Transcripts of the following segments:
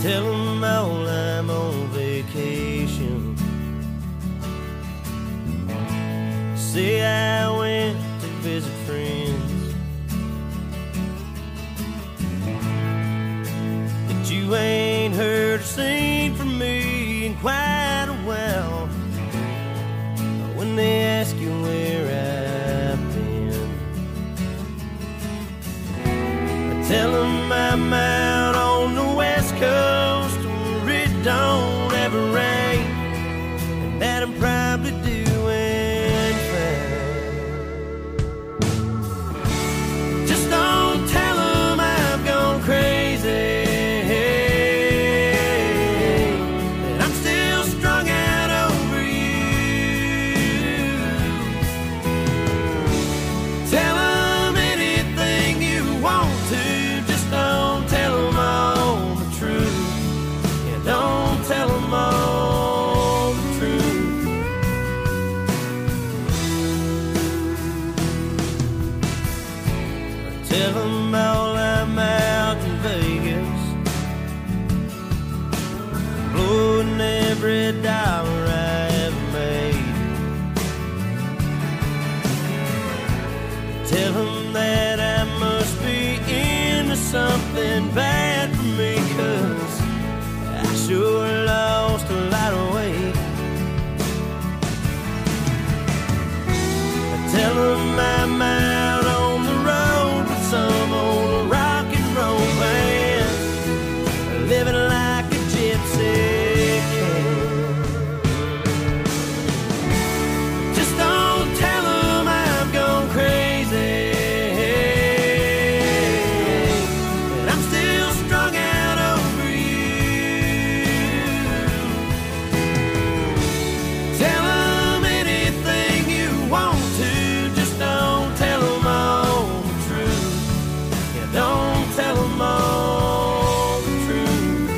tell them all I'm on vacation. Say I went to visit friends, that you ain't heard or seen from me in quite a while. When they ask you where I've been, I tell them I'm out on the West Coast where it don't ever rain, and that I'm probably doing fine. Just don't tell them I've gone crazy, that I'm still strung out over you. Tell them anything you want to, just don't tell them all the truth. Yeah, don't tell them all the truth. Tell them all I'm out in Vegas, blowing every dollar I ever made. Tell them that I must be into something bad for me, 'cause I sure lost a lot of weight. Tell them I'm out on the road with some old rock and roll band, living like a gypsy can. Just don't tell them I've gone crazy, that I'm still strung out over you. Tell them anything you want to, just don't tell them all the truth. Yeah, don't tell them all the truth.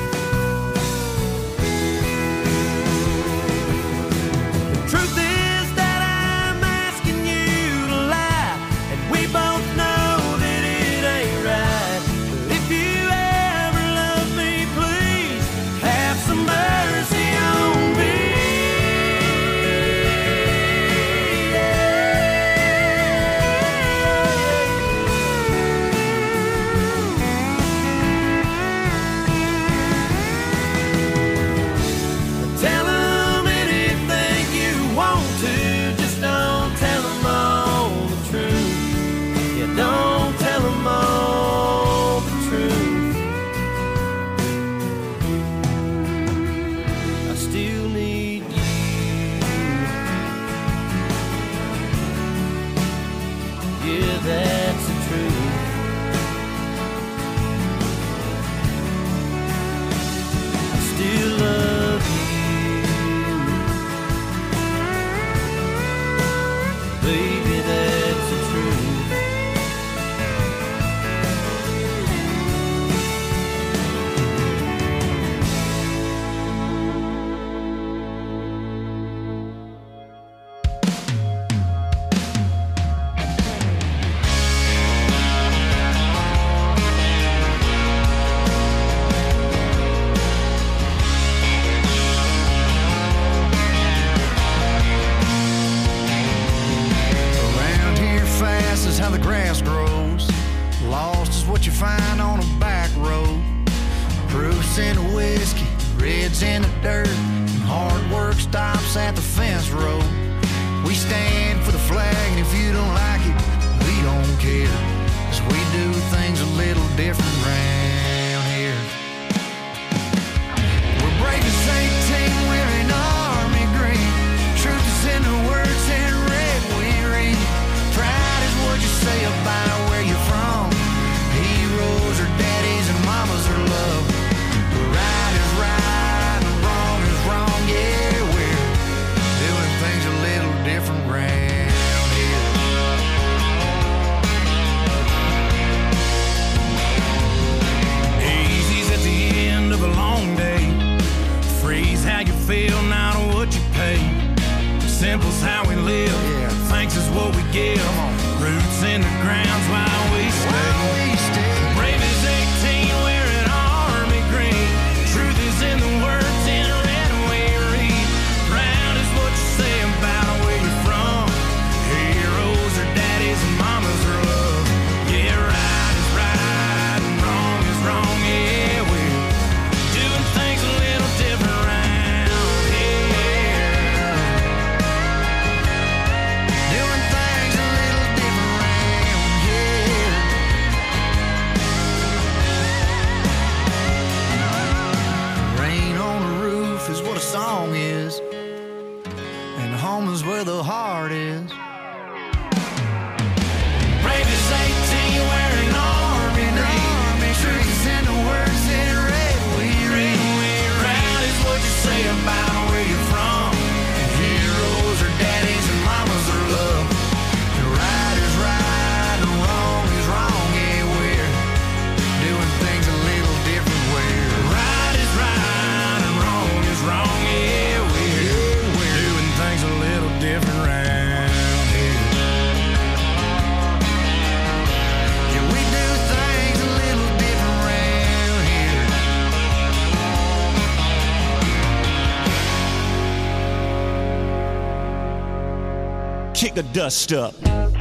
The truth is that I'm asking you to lie, and we both know that it ain't right. But if you ever love me, please have some mercy on me. Tell them anything you want to, just don't tell them all the truth. Yeah, don't tell them all the truth. I still need you. Yeah, that's the truth. I still love you. Baby, that's the truth. Around here fast is how the grass grows. Lost is what you find on a back road. Proofs in the whiskey, reds in the dirt, and hard work stops at the fence road. We stand for the flag, and if you don't like it, we don't care, 'cause we do things a little different round here. We're brave as 18, wearing army green. Truth is in the words in red we read. Pride is what you say about where you're from. Heroes are daddies and mamas are love. Right is right and wrong is wrong. Yeah, we're doing things a little different round here. Easy's at the end of a long day. Freeze how you feel, not what you pay. Simple's how we live. Thanks is what we give. Roots in the ground's while we stay. Brave as 18, wearing army green. the dust up.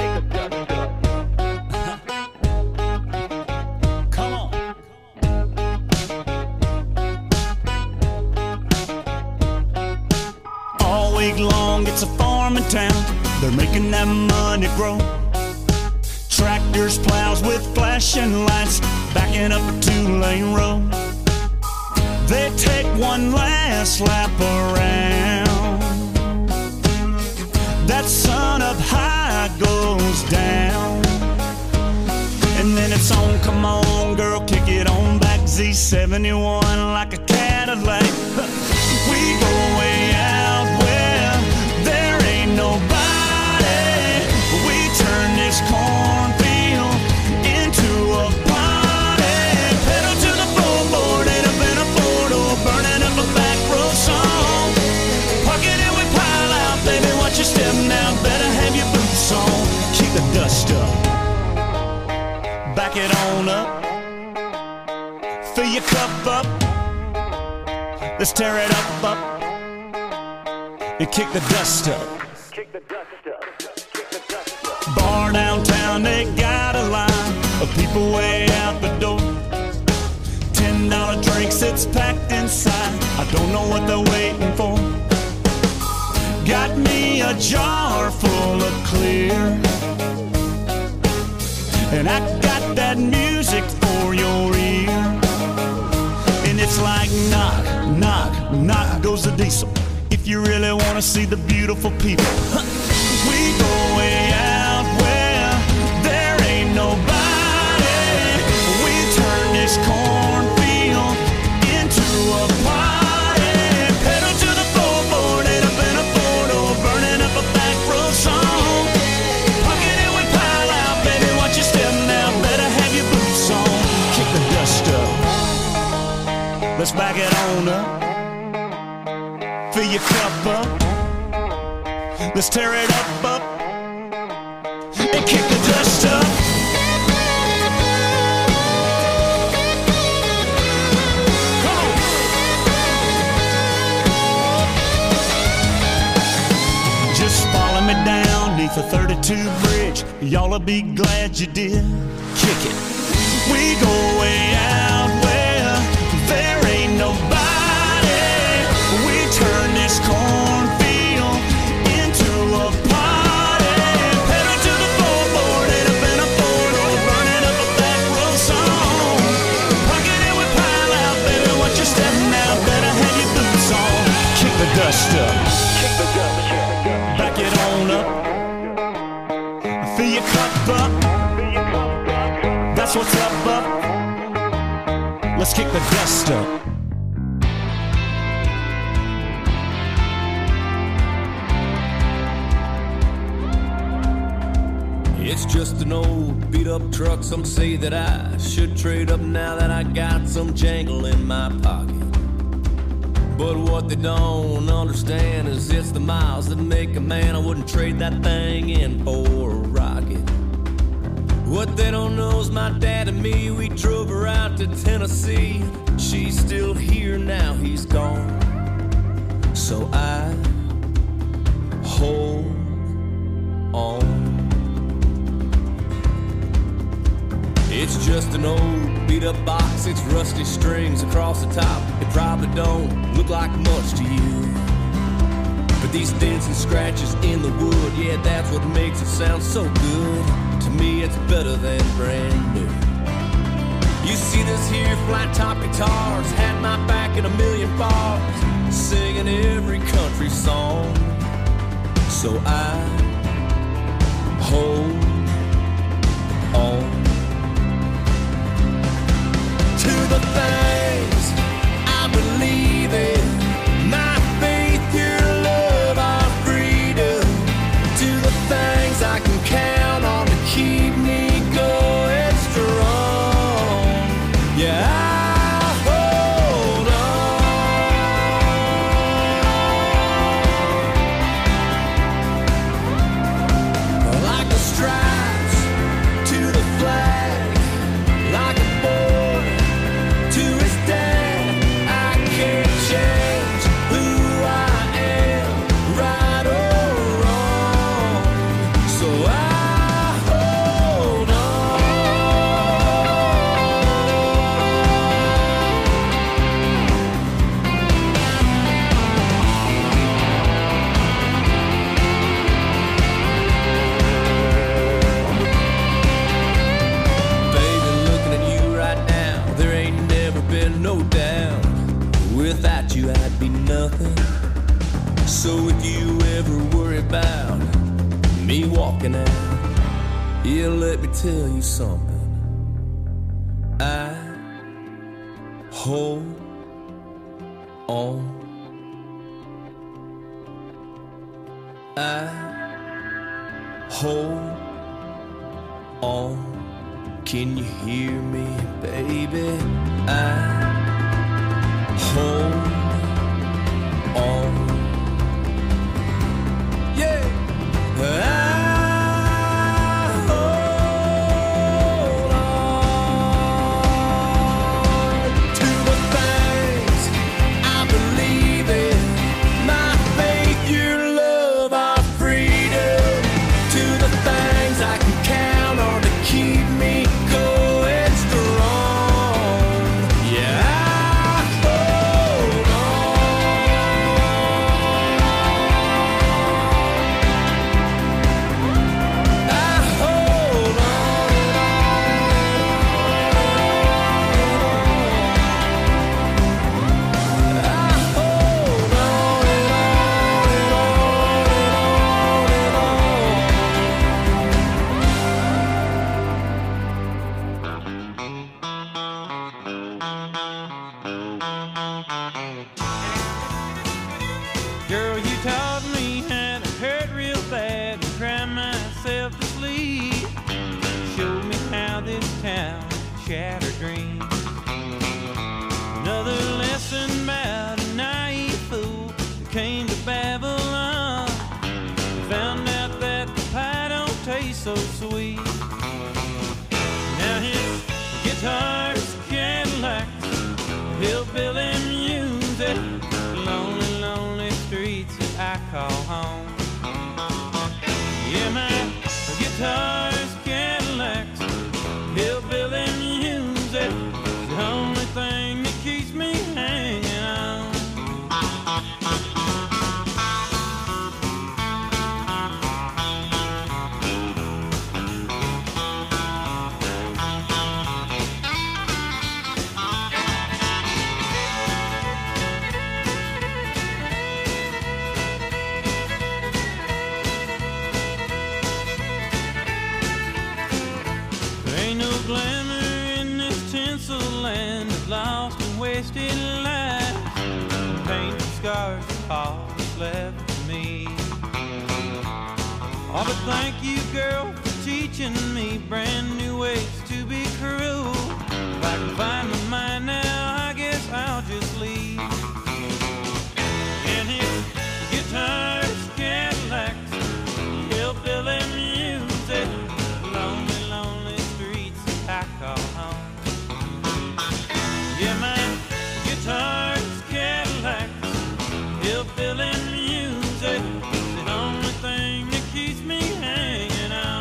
Come on. All week long, it's a farming town. They're making that money grow. Tractors, plows with flashing lights, backing up a two-lane road. They take one last lap around. That sun up high goes down. And then it's on, come on girl, kick it on back. Z71 like a Cadillac. We go way out where there ain't nobody. We turn this cornfield into a party. Pedal to the floorboard, ain't up in a four-door, burning up a back road song. Park it and we pile out, baby, watch your step now. Better have your boots on, kick the dust up. Back it on up, fill your cup up. Let's tear it up, and kick the dust up. Bar downtown, they got a line of people way out the door. $10 drinks, it's packed inside. I don't know what they're waiting for. Got me a jar full of clear, and I got that music for your ear. And it's like knock, knock, knock goes the diesel. If you really want to see the beautiful people, we go way out where there ain't nobody. We turn this cornfield into a party. Pedal to the floorboard, ain't up in a four-door, burning up a back road song. Park it and we pile out, baby, watch your step now. Better have your boots on, kick the dust up. Let's back it on up, fill your cup up. Let's tear it up, and kick the dust up. Come on. Just follow me down neath the 32 bridge. Y'all'll be glad you did. Kick it. We go way out where there ain't nobody. We turn this cornfield into a party. Pedal to the floorboard, ain't up in a four-door, burning up a back road song. Park it and we pile out, baby, watch your step now. Better have your boots on, kick the dust up. Back it on up, fill your cup up. That's what's up. Let's kick the dust up. It's just an old beat-up truck. Some say that I should trade up now that I got some jangle in my pocket. But what they don't understand is it's the miles that make a man. I wouldn't trade that thing in for a rocket. What they don't know is my dad and me, we drove her out to Tennessee. She's still here now, he's gone. So I hold on. It's just an old beat-up box, it's rusty strings across the top. It probably don't look like much to you, but these dents and scratches in the wood, yeah, that's what makes it sound so good. To me, it's better than brand new. You see this here flat-top guitars had my back in a million bars, singing every country song. So I hold on to the things I believe in, my faith, your love, our freedom, to the things I can count on to keep me going strong. Yeah, I'll hold on like the stripes to the flag, like a boy to his dad. I can't change who I am, right or wrong. about me walking out. Yeah, let me tell you something. I hold on. I hold on. Can you hear me, baby? I hold on. Yeah. So sweet. Now his guitar's Cadillacs, hillbilly music, lonely, lonely streets that I call home. Yeah, my guitar's Cadillacs, hillbilly music, the only thing that keeps me hanging on. Lost and wasted lives, painted scars are all that's left for me. Oh, but thank you, girl, for teaching me brand new ways to be cruel. If I can find my mind now, I guess I'll just leave. And his guitar's Cadillacs, hillbilly music, lonely, lonely streets that I call home. Yeah, my guitar's Cadillacs, hillbilly music, the only thing that keeps me hanging on.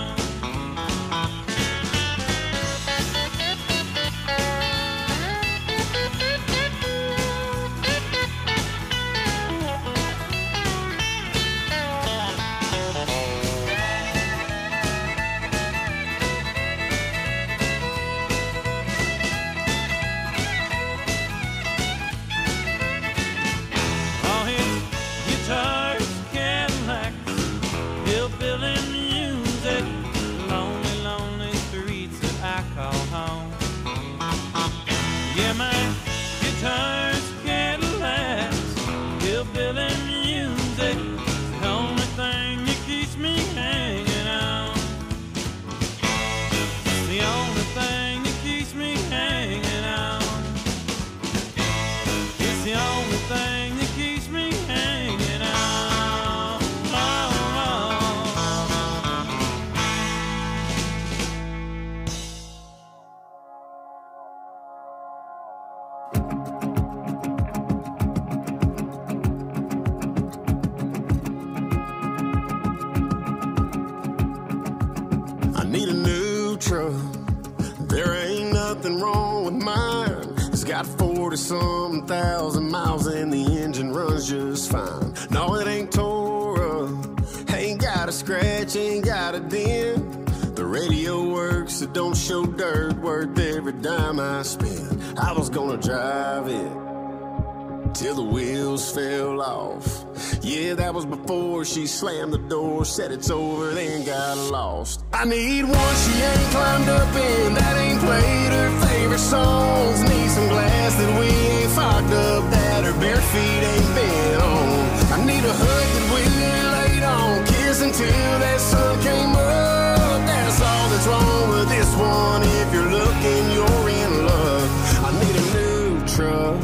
Yeah, my guitar's Cadillacs, hillbilly music, the only thing that keeps me hanging on. The only thing that keeps me hanging on. It's the only thing that keeps me hanging on. Need a new truck. There ain't nothing wrong with mine. It's got 40-something thousand miles and the engine runs just fine. No, it ain't tore up, ain't got a scratch, ain't got a dent. The radio works, it don't show dirt, worth every dime I spend. I was gonna drive it till the wheels fell off. Yeah, that was before she slammed the door, said it's over, then got lost. I need one she ain't climbed up in, that ain't played her favorite songs. Need some glass that we ain't fogged up, that her bare feet ain't been on. I need a hug that we ain't laid on, kiss until that sun came up. That's all that's wrong with this one. If you're looking, you're in luck. I need a new truck.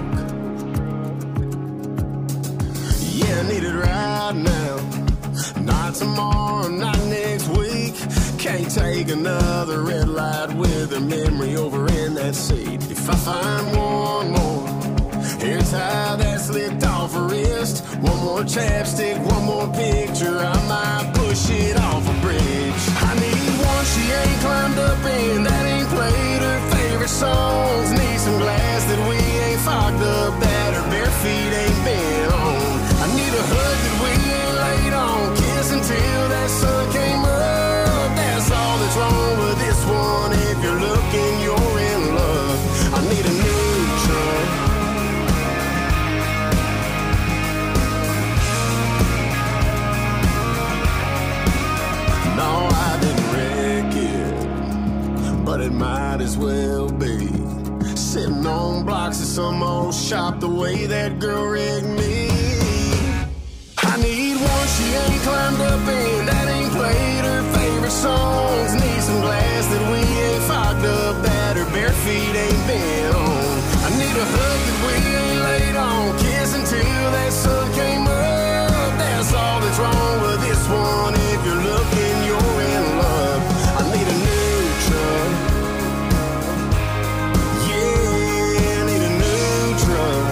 Yeah, I need it right now. Not tomorrow, not next week. Can't take another red light with her memory over in that seat. If I find one more hair tie that's slipped off her wrist, one more chapstick, one more picture, I might push it off a bridge. I need one she ain't climbed up in, that ain't played her favorite songs. Need some glass that we ain't fogged up, that her bare feet ain't been on. I need a hug that we ain't laid on, kiss until that sun came up. That's all that's wrong with this one. If you're looking, you're in luck. I need a new truck. No, I didn't wreck it, but it might as well be. Sitting on blocks of some old shop the way that girl rigged me. I need one she ain't climbed up in, that ain't played her favorite songs. Need some glass that we ain't fogged up, that her bare feet ain't been on. I need a hug that we ain't laid on, kiss until that sun came up. That's all that's wrong with this one. If you're looking, you're in love. I need a new truck. Yeah, I need a new truck.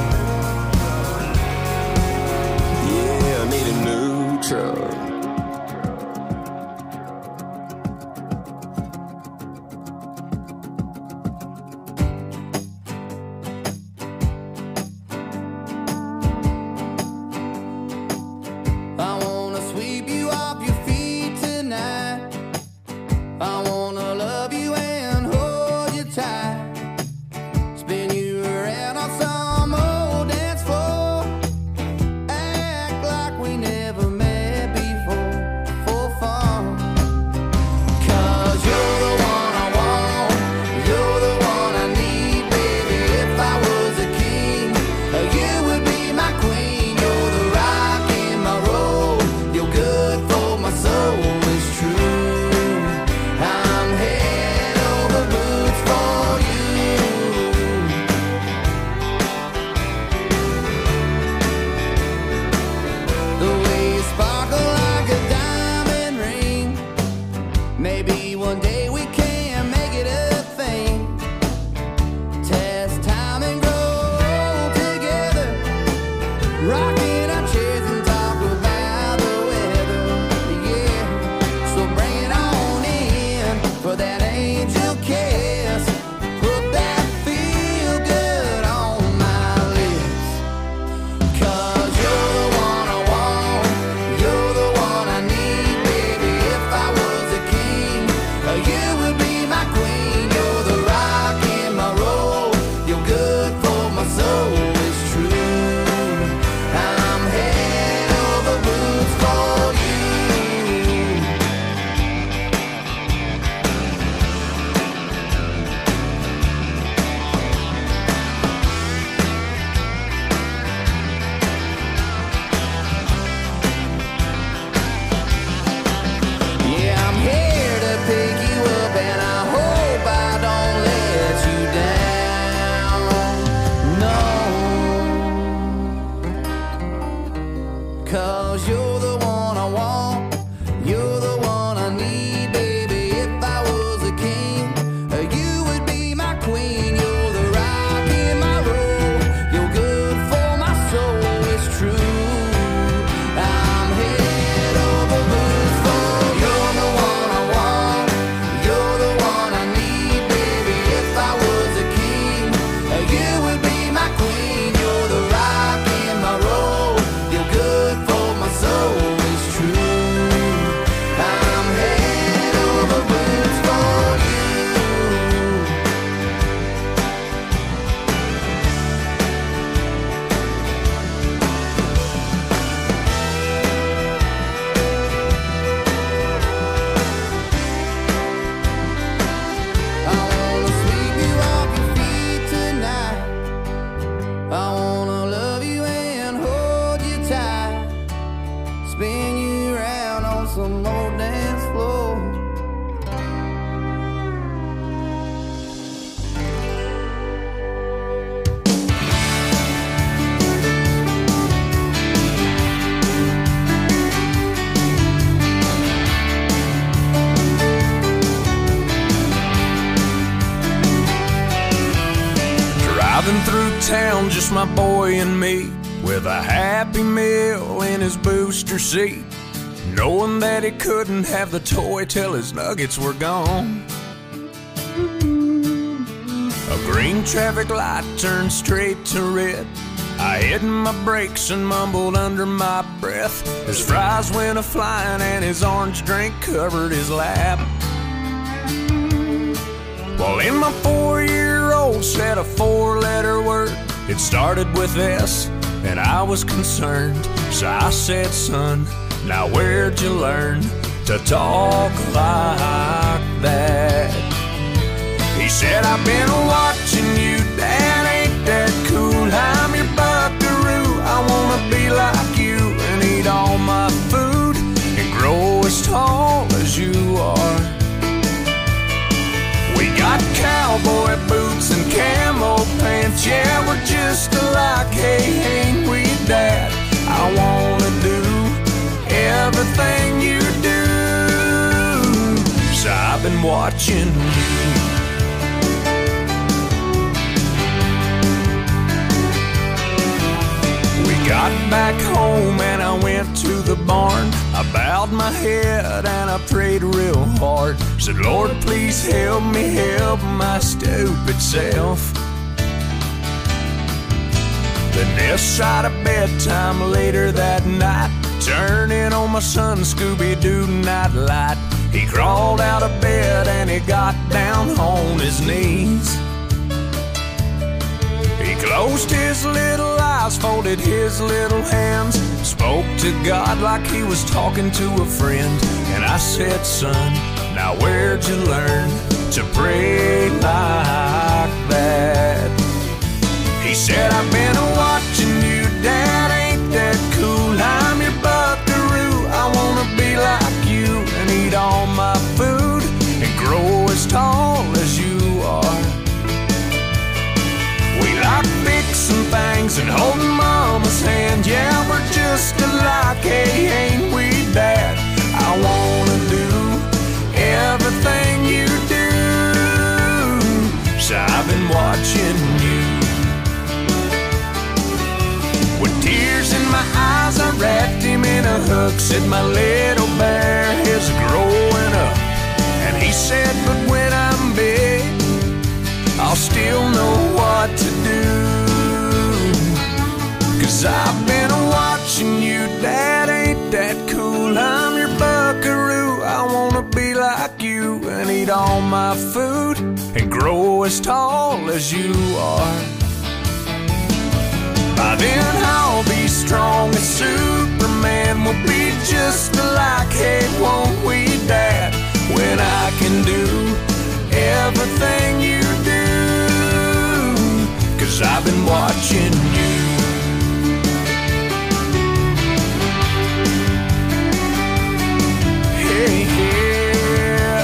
Yeah, I need a new truck. driving through town, just my boy and me, with a Happy Meal in his booster seat, knowing that he couldn't have the toy till his nuggets were gone. A green traffic light turned straight to red. I hit my brakes and mumbled under my breath. His fries went a-flying and his orange drink covered his lap. Well, in my 4-year-old said a 4-letter word. It started with S, and I was concerned. So I said, son, now where'd you learn to talk like that? He said, I've been watching you, Dad, ain't that cool? I'm your buckaroo, I wanna be like you and eat all my food and grow as tall as you are. We got cowboy boots and camo pants, yeah, we're just alike, hey, ain't we, Dad? I wanna do everything you do, so I've been watching you. Got back home and I went to the barn. I bowed my head and I prayed real hard. Said, Lord, please help me help my stupid self. Then this side of bedtime later that night, turning on my son Scooby-Doo nightlight. He crawled out of bed and he got down on his knees. He closed his little eyes, folded his little hands, spoke to God like he was talking to a friend. And I said, son, now where'd you learn to pray like that? He said, I've been watching you, Dad, ain't that cool? I'm your buckaroo, I wanna be like you and eat all my food and grow as tall as you are. We like fixing things and holding Mama's hand. Yeah, we're just alike, hey, ain't we, Dad? I wanna do everything you do, so I've been watching you. With tears in my eyes, I wrapped him in a hook. Said my little bear is growing up. And he said, but when I'm big, I'll still know what to do. 'Cause I've been watching you, Dad, ain't that cool? I'm your buckaroo, I wanna be like you and eat all my food and grow as tall as you are. By then I'll be strong as Superman, we'll be just alike, hey, won't we, Dad? When I can do everything you do, 'cause I've been watching you. Hey, yeah.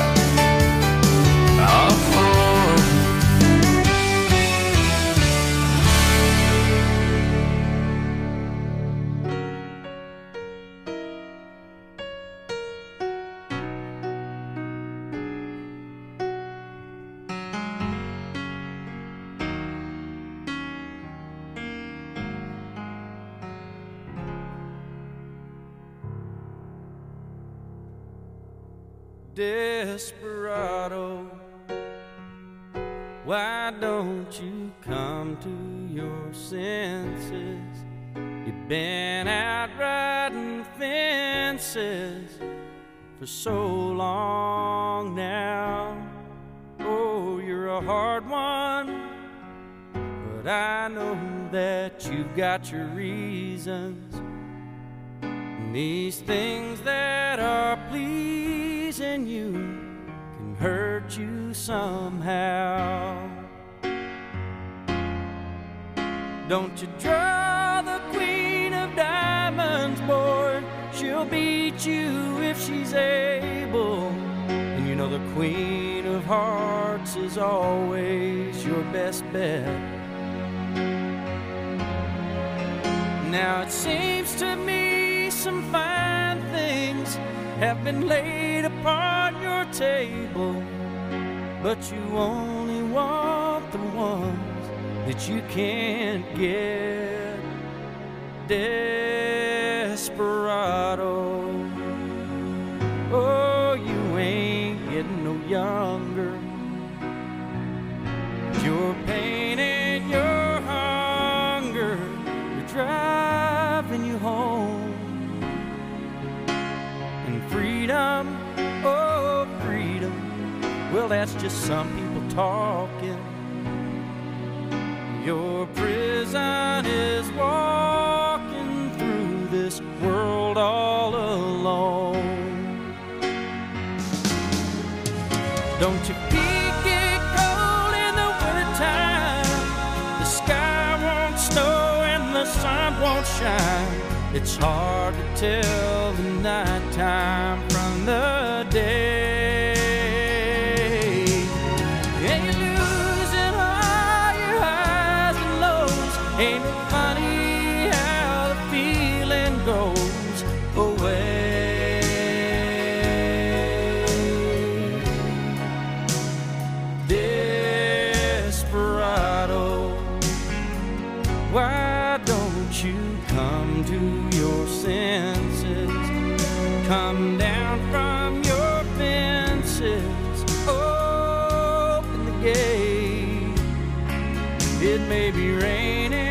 Desperado, why don't you come to your senses? You've been out riding fences for so long now. Oh, you're a hard one, but I know that you've got your reasons. And these things that are pleasing you can hurt you somehow. Don't you draw the Queen of Diamonds, boy. She'll beat you if she's able. And you know the Queen of Hearts is always your best bet. Now it seems to me some fine things have been laid upon your table, but you only want the ones that you can't get. Desperado, oh, you ain't getting no younger. Your pain and your hunger are driving you home. And freedom, oh, freedom, well, that's just some people talking. Your prison is walking through this world all alone. Don't your feet get cold in the wintertime? The sky won't snow and the sun won't shine. It's hard to tell the nighttime from the day. Ain't it funny how the feeling goes away? Desperado, why don't you come to your senses? Come down from your fences, open the gate. It may be raining,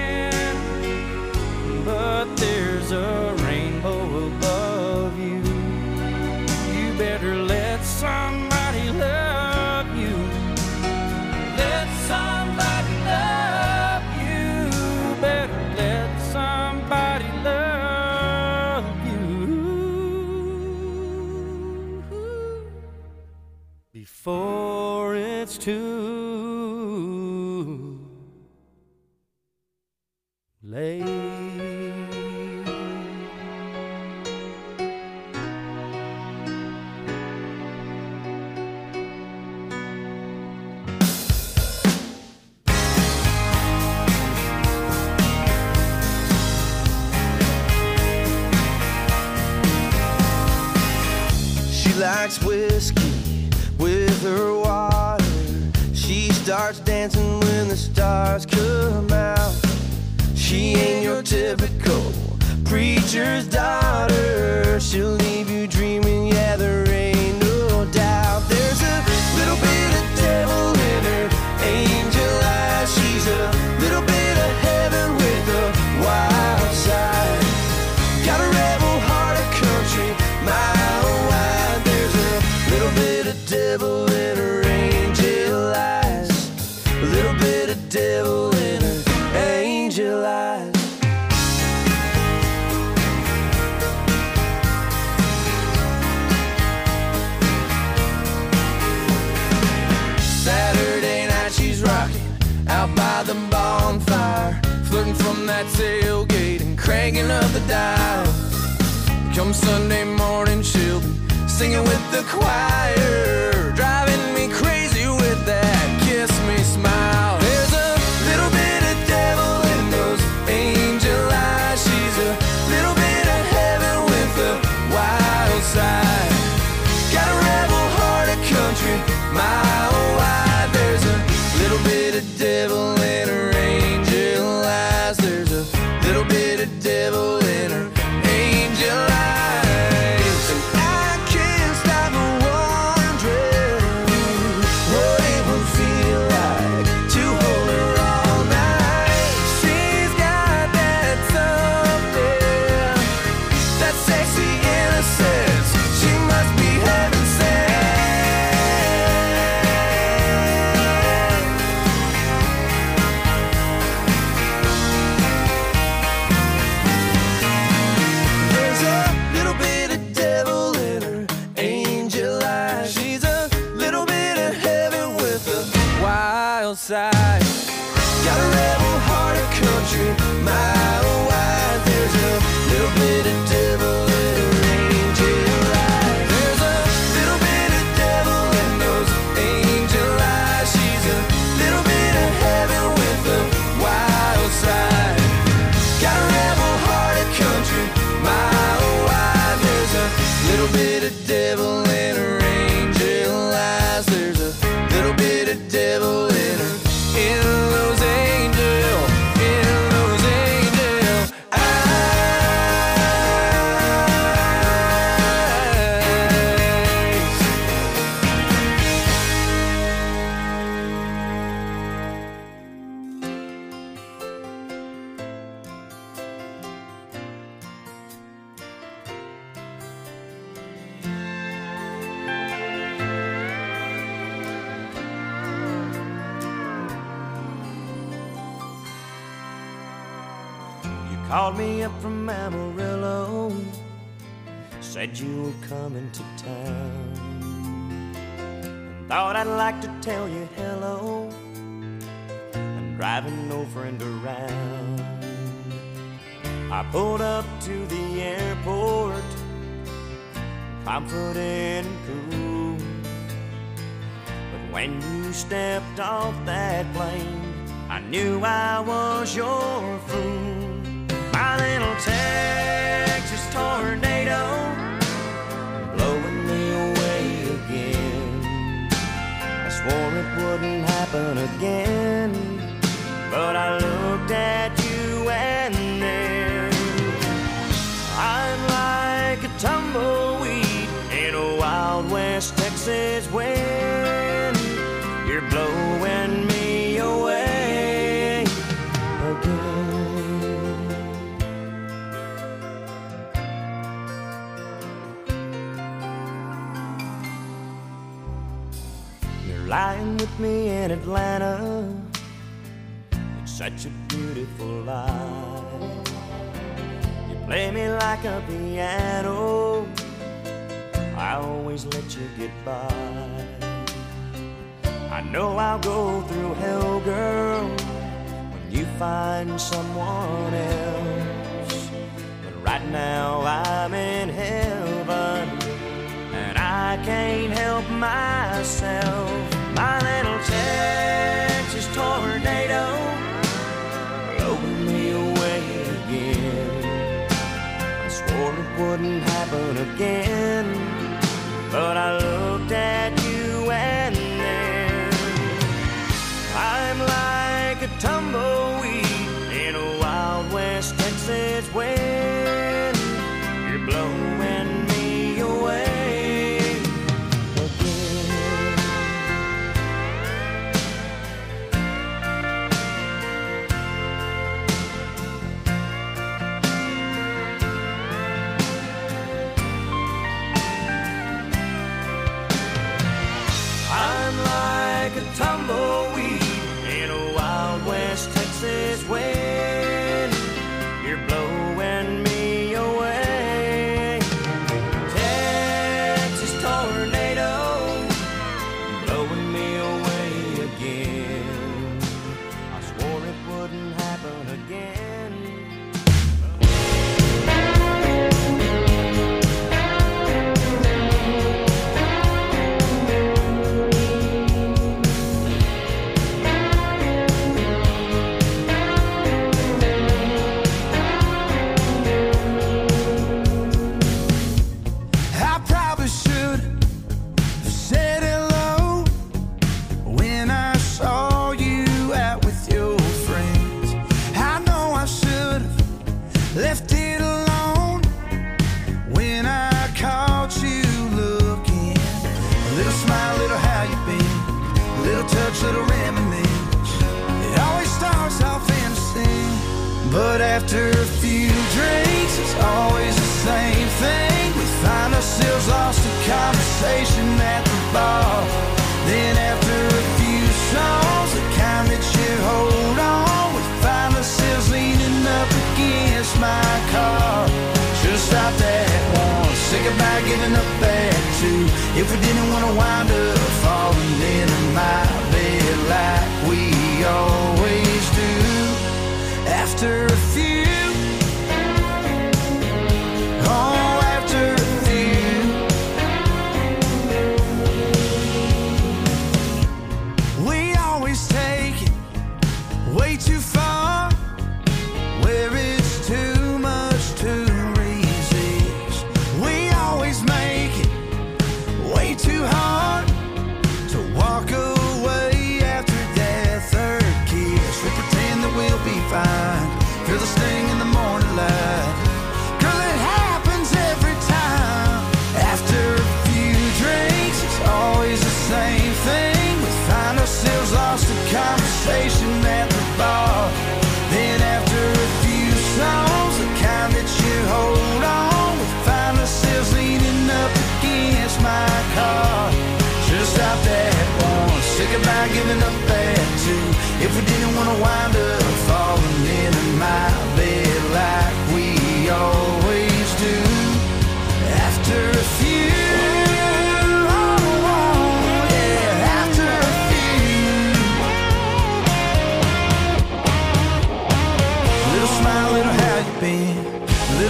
but there's a rainbow above you. You better let somebody love you. Let somebody love you. Better let somebody love you before it's too late. She likes whiskey with her water. She starts dancing when the stars come out. She ain't your typical preacher's daughter. She'll leave you dreaming, yeah, there ain't no doubt. There's a little bit of devil in her angel eyes. She's a little bit of heaven with a wild side. Got a rebel heart, a country mile wide. There's a little bit of devil in her angel eyes. A little bit of devil in her angel eyes. Saturday night she's rocking out by the bonfire, flirting from that tailgate and cranking up the dial. Come Sunday morning she'll be singing with the choir, driving me crazy with that kiss me smile. There's a little bit of devil in those angel eyes. She's a little bit of heaven with a wild side. Got a rebel heart, a country mile wide. There's a little bit of devil in her angel eyes. There's a little bit of devil in her angel eyes. And I can't stop wondering called me up from Amarillo, said you were coming to town. Thought I'd like to tell you hello. I'm driving no friend around. I pulled up to the airport, confident and cool. But when you stepped off that plane, I knew I was your fool. My little Texas tornado, blowing me away again. I swore it wouldn't happen again, but I looked at you and there I'm like a tumbleweed in a Wild West Texas wind. You're blowing me away again. You're lying with me in Atlanta. It's such a beautiful life. You play me like a piano. I always let you get by. I know I'll go through hell, girl, when you find someone else. But right now I'm in heaven, and I can't help myself. My little Texas tornado, blowing me away again. I swore it wouldn't happen again, but I looked at you and there I'm like a tumbleweed in a Wild West Texas wind. You're blowing me away again. I'm like a tumbleweed in a Wild West Texas wind. You're blowing me away. Texas tornado, blowing me away again. I swore it wouldn't happen again. I probably should have said hello when I saw you out with your friends. I know I should have left it alone when I caught you looking. A little smile, little how you been, a little touch, little reminisce. It always starts off innocent, but after a few drinks, it's always the same thing. We find ourselves lost in conversation at the bar. Then after a few songs, the kind that you hold on, we find ourselves leaning up against my car. Should've stopped at one, say goodbye, giving up at two. If we didn't want to wind up falling into my bed like we always do. After a few, oh, after a few, we always take it way too far, where it's too much to resist. We always make it way too hard to walk away after that third kiss. We pretend that we'll be fine, feel the sting in the morning light. Girl, it happens every time. After a few drinks, it's always the same thing. We find ourselves lost in conversation at the bar. Then after a few songs, the kind that you hold on, we find ourselves leaning up against my car. Should've stopped at one, say goodbye, giving up at two. If we didn't want to wind up falling into my bed like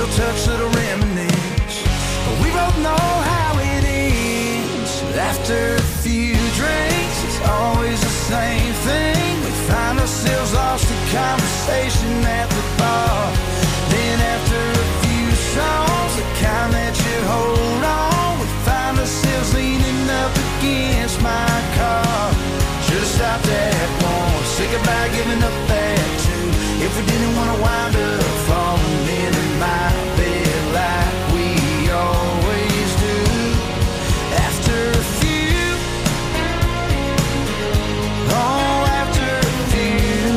little touch, little reminisce. But we both know how it ends. After a few drinks, it's always the same thing. We find ourselves lost in conversation at the bar. Then after a few songs, the kind that you hold on, we find ourselves leaning up against my car. Should've stopped at one, say goodbye, giving up that two. If we didn't want to wind up falling into my bed like we always do. After a few, oh, after a few.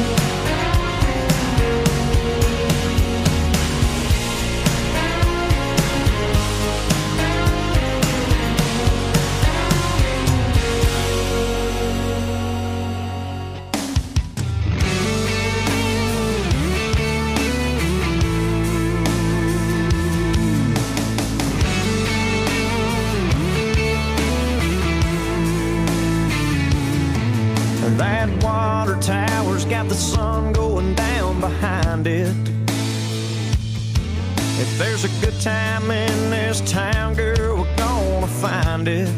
That water tower's got the sun going down behind it. If there's a good time in this town, girl, we're gonna find it.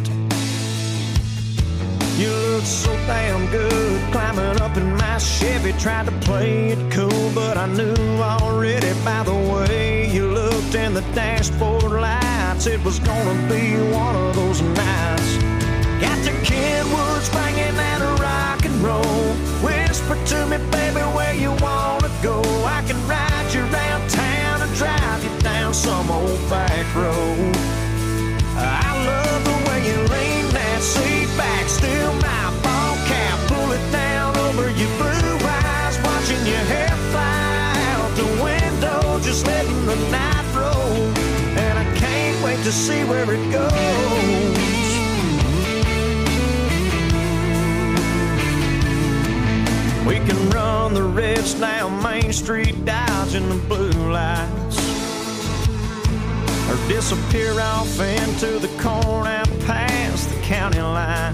You look so damn good climbing up in my Chevy. Tried to play it cool, but I knew already by the way you looked in the dashboard lights, it was gonna be one of those nights. Got the Kenwoods banging that rock and roll. Whisper to me, baby, where you wanna go. I can ride you around town and drive you down some old back road. I love the way you lean that seat back, still my ball cap, pull it down over your blue eyes, watching your hair fly out the window, just letting the night roll. And I can't wait to see where it goes. We can run the reds down Main Street, dodging the blue lights, or disappear off into the corn out past the county line.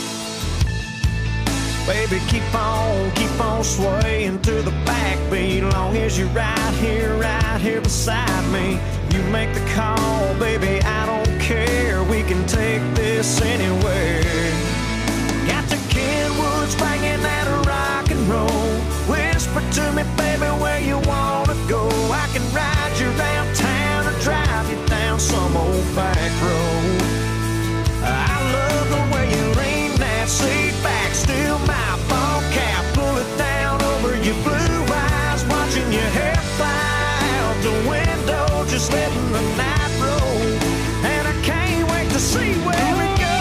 Baby, keep on swaying to the backbeat, long as you're right here beside me. You make the call, baby, I don't care. We can take this anywhere. Got the Kenwoods banging that rock and roll. Whisper to me, baby, where you wanna go. I can ride you around town or drive you down some old back road. I love the way you lean that seat back, still my ball cap, pull it down over your blue eyes, watching your hair fly out the window, just letting the night roll. And I can't wait to see where it goes.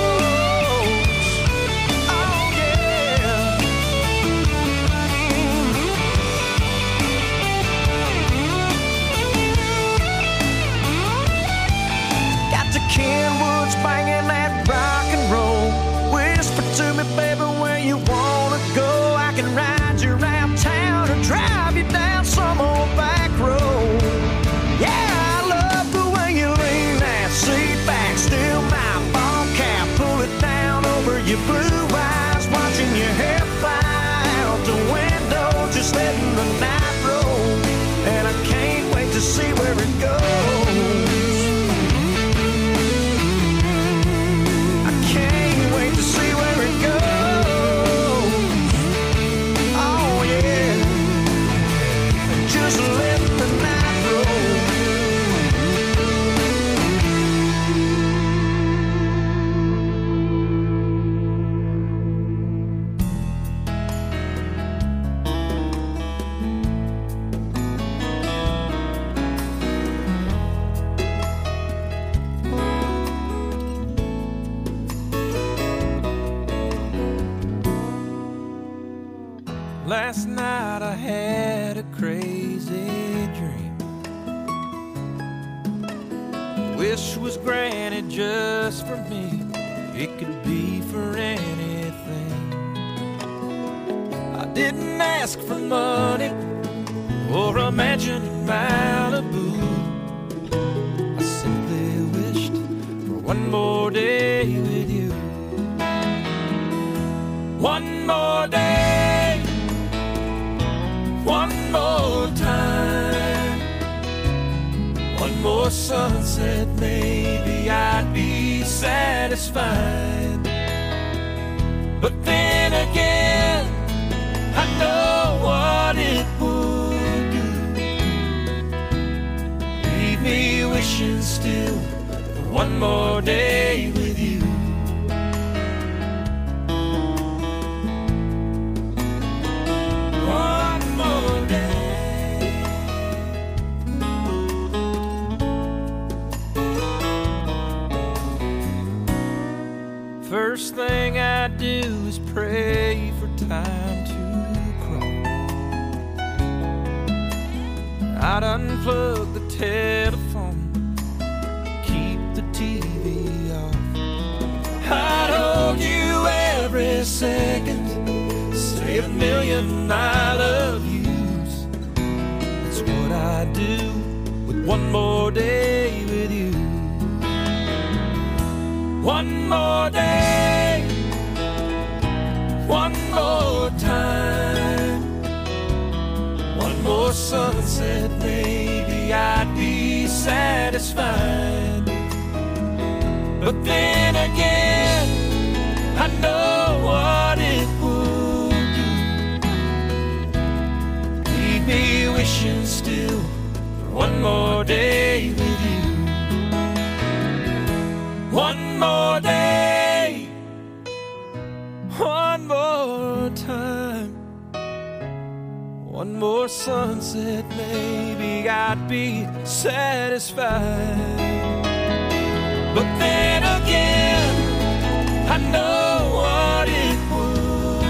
Kenwoods banging that rock and roll. Whisper to me, baby, where you wanna go. I can ride you around town or drive you down some old back road. Yeah, I love the way you lean that seat back, still my ball cap, pull it down over your blue eyes, watching your hair fly out the window, just letting the night roll. And I can't wait to see where it goes. To see where it goes. Oh yeah, just let the night roll. Last night I had a crazy dream. Wish was granted just for me. It could be for anything. I didn't ask for money or a mansion in Malibu. I simply wished for one more day with you. One more day, one more time. one more sunset, maybe I'd be satisfied. But then again, I know what it would do. Leave me wishing still for one more day with you. One more day. First thing I do is pray for time to crawl. I'd unplug the telephone, keep the TV off. I'd hold you every second, say a million I love yous. That's what I do with one more day with you. One more day, one more time, one more sunset, maybe I'd be satisfied. But then again, I know what it would do. Leave me wishing still for one more day with you. One more day, one more time, one more sunset, maybe I'd be satisfied. But then again, I know what it would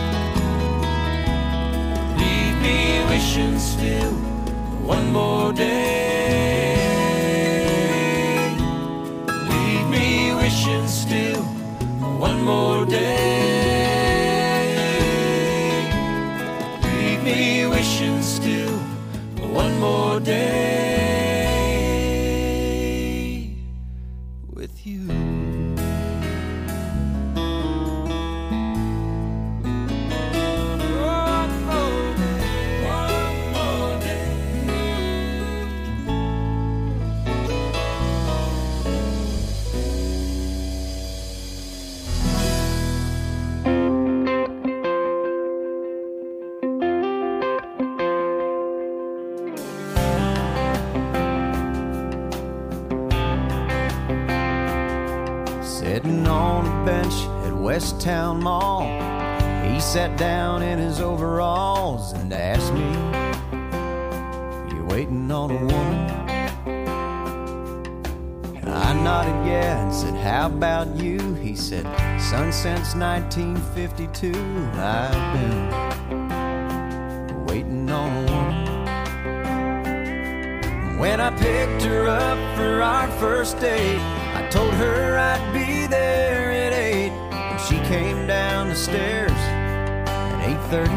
do. Leave me wishing still for one more day. Leave me wishing still for one more day. Leave me wishing still for one more day with you. One more day, one more day. Sitting on a bench at West Town Mall, he sat down in his overalls and asked me, "You waiting on a woman?" I nodded yeah and said, "How about you?" He said, "Son, since 1952 I've been waiting on a woman." When I picked her up for our first date, I told her I'd be there at 8, and she came down the stairs at 8:30.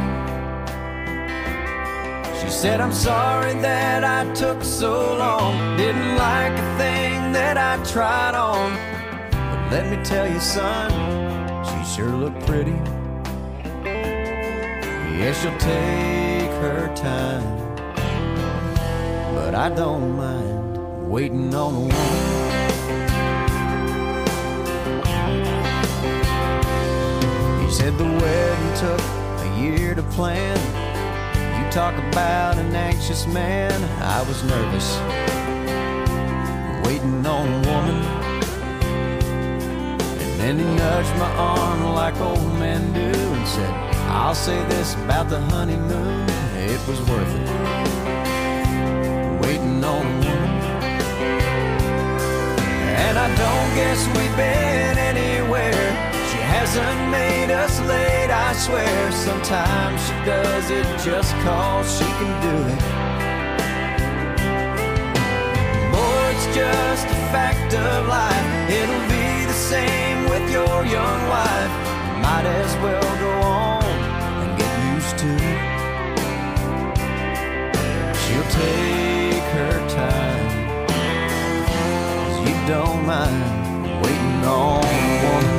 She said, "I'm sorry that I took so long, didn't like a thing that I tried on, but let me tell you, son, she sure looked pretty. Yeah, she'll take her time, but I don't mind waiting on a woman." He said the wedding took a year to plan. You talk about an anxious man. I was nervous, waiting on a woman. And then he nudged my arm like old men do and said, "I'll say this about the honeymoon, it was worth it, waiting on a woman." And I don't guess we've been anywhere. She hasn't made us late, I swear. Sometimes she does it just 'cause she can do it. Boy, it's just a fact of life. It'll be the same with your young wife. You might as well go on and get used to it. She'll take her time, 'cause you don't mind waiting on a woman.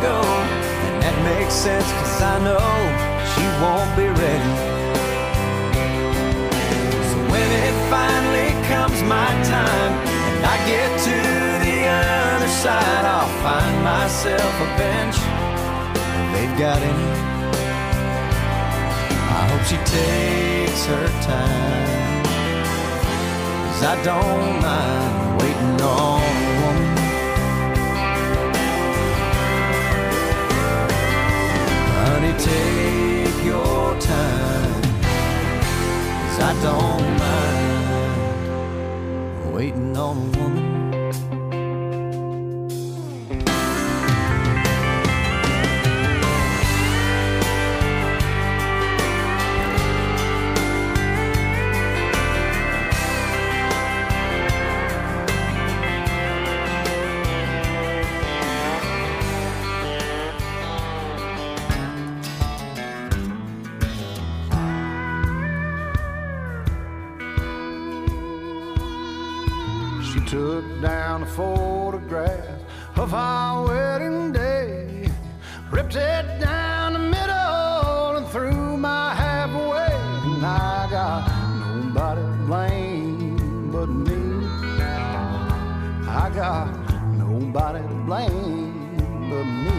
go. And that makes sense, 'cause I know she won't be ready. So when it finally comes my time and I get to the other side, I'll find myself a bench if they've got any. I hope she takes her time, 'cause I don't mind waiting on a woman. Honey, take your time, 'cause I don't mind waiting on a woman. Took down a photograph of our wedding day, ripped it down the middle and threw my half away. And I got nobody to blame but me. I got nobody to blame but me.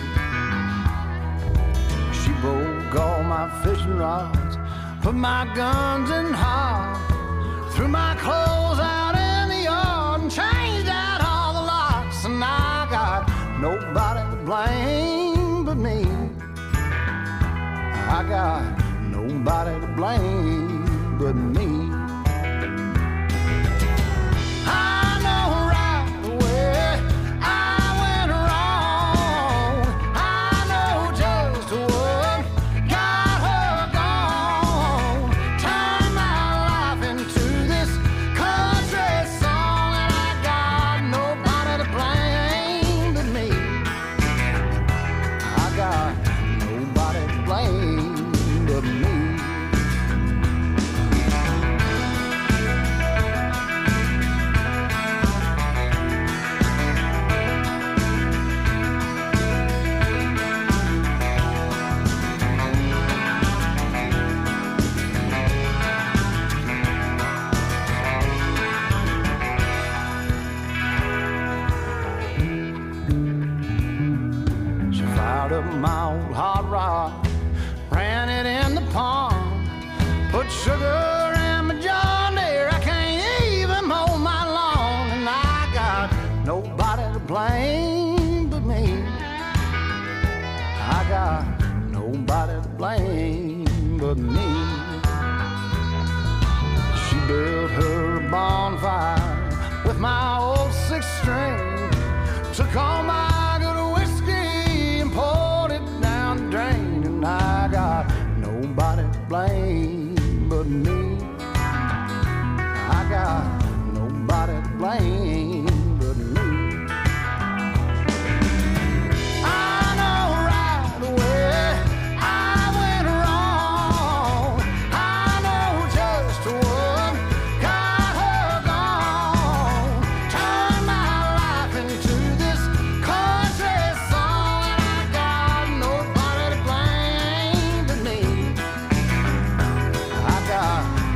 She broke all my fishing rods, put my guns in hog, threw my clothes out in the yard and changed out all the locks. And I got nobody to blame but me. I got nobody to blame but me. I know right away I went wrong. I know just what got her gone. Turned my life into this country song, and I got nobody to blame but me. I got nobody to blame but me. She fired up my old hot rod, ran it in the pond, put sugar in my John Deere. I can't even mow my lawn, and I got nobody to blame but me. I got nobody to blame but me. She built her a bonfire with my old six-string, took all my good whiskey and poured it down the drain. And I got nobody to blame but me. I got nobody to blame but me. I know right away I went wrong. I know just what got her gone. Turned my life into this country song, and I got nobody to blame but me. I got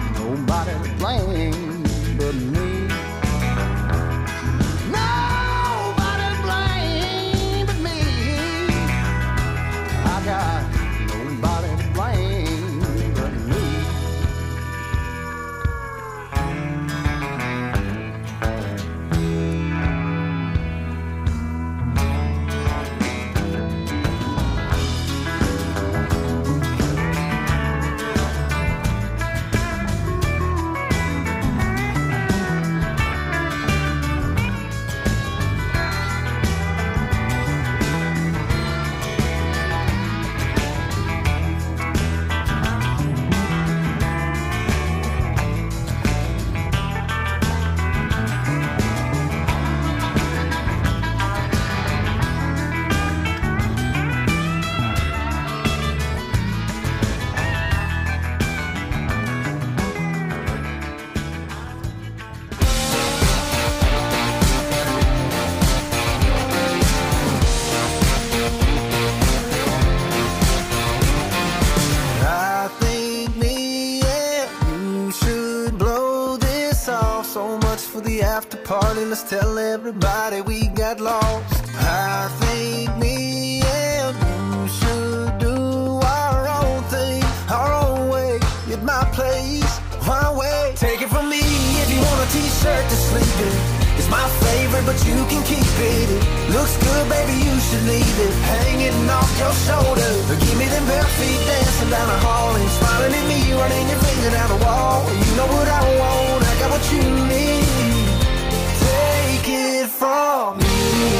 the after party. Let's tell everybody we got lost. I think me and you should do our own thing, our own way, at my place, my way. Take it from me, if you want a t-shirt to sleep in, it's my favorite, but you can keep it. It looks good, baby, you should leave it hanging off your shoulder. Give me them bare feet dancing down the hall and smiling at me, running your finger down the wall. You know what I want, I got what you need. Take it from me.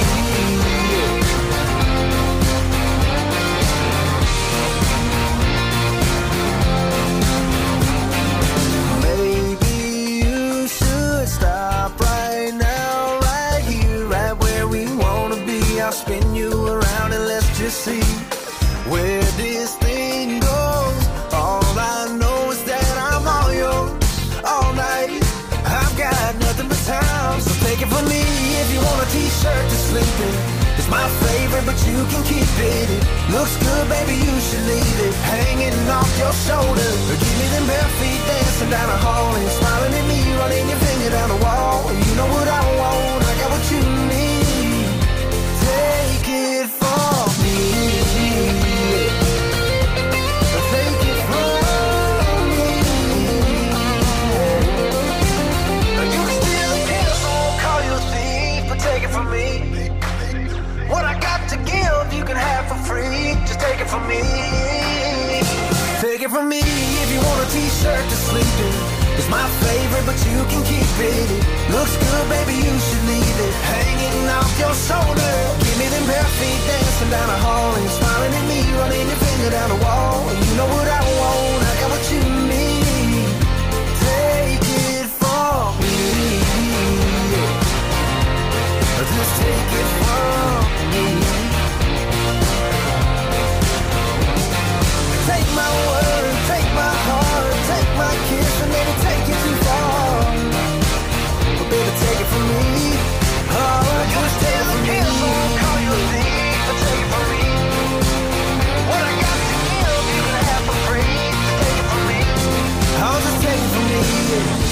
Maybe you should stop right now, right here, right where we wanna be. I'll spin you around and let's just see where this thing goes. All I know is that I'm all yours all night. I've got nothing but time, so take it from me. If you want a t-shirt to sleep in, it's my favorite, but you can keep it. It looks good, baby, you should leave it hanging off your shoulder. Give me them bare feet dancing down the hall and smiling at me, running your finger down the wall. You know what I want, I got what you need. Take it from me. Take it from me. You can still kill, so I won't call you a thief, but take it from me. What I got to give, you can have for free. Just take it from me. Take it from me. If you want a t-shirt to sleep in, it's my favorite, but you can keep it. It looks good, baby, you should leave it hanging off your shoulder. Give me them bare feet dancing down the hall and smiling at me, running your finger down the wall. You know what I want, I got what you need. Take it from me. Just take it from me. Take my word, take my heart, take my kiss, and maybe take it too far. But baby, take it from me. Oh, just take it from me. So I won't call you a thief, but take it from me. What I got to give, you can have for free. Just take it from me. Oh, just take it from me.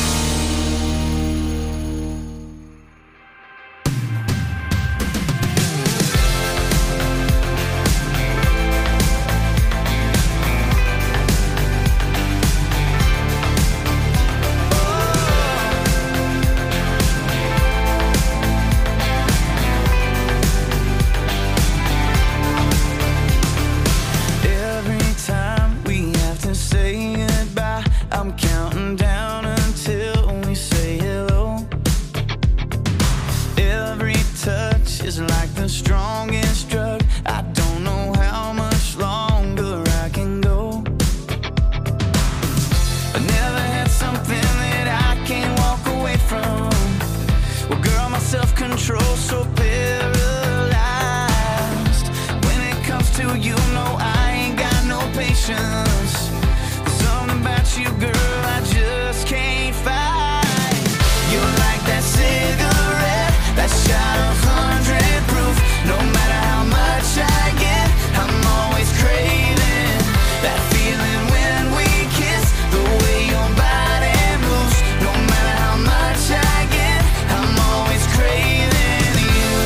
You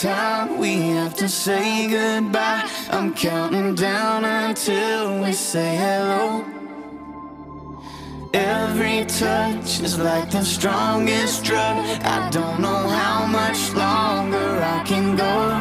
time we have to say goodbye. I'm counting down until we say hello. Every touch is like the strongest drug. I don't know how much longer I can go.